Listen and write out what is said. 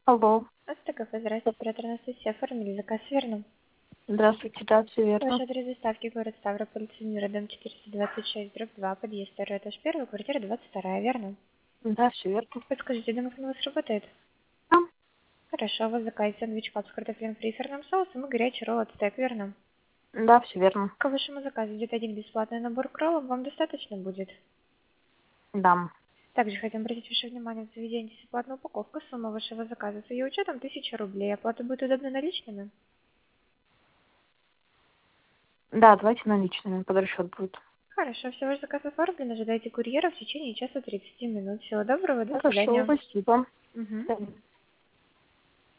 Алло. СТК, здравствуйте, оператор Анастасия. Оформили заказ, верно? Здравствуйте, да, все Ваш верно. адрес доставки, город Ставрополь, Цимира, дом 426, дробь 2, подъезд 2, этаж 1, квартира 22, верно? Да, все верно. Подскажите, домофон у вас работает? Да, Хорошо, у вас заказ сэндвич кап с картофелем фри и сырным соусом и горячий ролл от стейк, верно? да, все верно. К вашему заказу идет один бесплатный набор к роллам, вам достаточно будет? Да. Также хотим обратить ваше внимание, в заведении бесплатная упаковка, сумма вашего заказа с ее учетом 1000 рублей. Оплата будет удобно наличными? Да, давайте наличными, под расчет будет. Хорошо, все, ваш заказ оформлен, ожидайте курьера в течение часа 30 минут. Всего доброго, до Хорошо, свидания. спасибо. Мгм. До свидания.